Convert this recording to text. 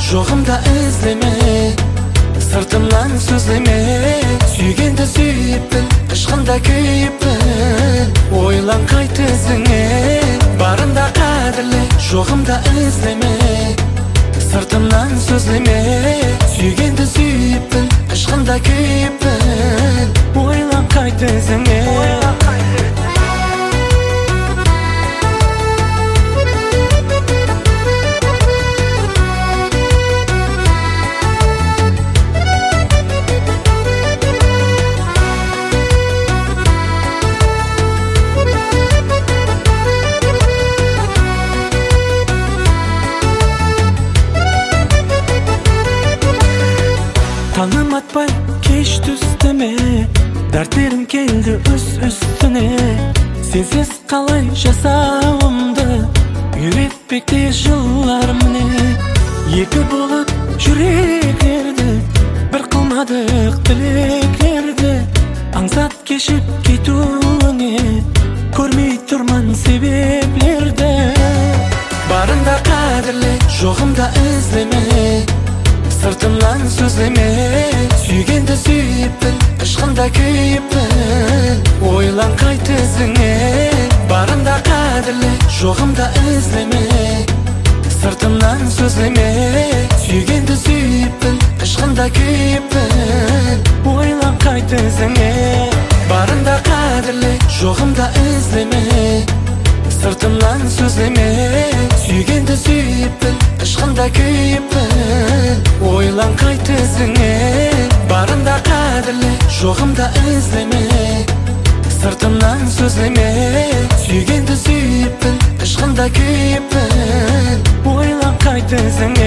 жоғымда іздеме, сыртымнан сөзлеме. Сүйгенді сүйіп біл, ішқында күйіп біл. Ойлан қайт өзіңе, барында қадірле, жоғымда іздеме, сыртымнан сөзлеме. Сүйгенді сүйіп біл, ішқында күйіп біл. Ойлан қайт өзіңе. Таңым атпай кеш түстіме, дәрттерім келді үстіне. Сенсіз қалай жасауымды үйретпекте жылдар міне. Екі болып жүректерді, бір қылмадық тілектерді. Аңсат кешіп кетуіне, көрмей тұрман себеплерді. Барында қадірле, жоғымда іздеме, сыртымнан сөзлеме. Сүйгенді сүйіп біл, ішқында күйіп біл. Ойлан қайт өзіңе, барында қадірле, жоғымда іздеме, сыртымнан сөзлеме. Сүйгенді сүйіп біл, ішқында күйіп біл. Ойлан қайт өзіңе, барында қадірле, жоғымда іздеме, сыртымнан сөзлеме. Сүйгенді сүйіп біл, ішқында күйіп біл. Ойлан қайт өзіңе, барында қадірле, жоғымда іздеме, сыртымнан сөзлеме. Сүйгенді сүйіп біл, ішқында күйіп біл. Ойлан қайт өзіңе.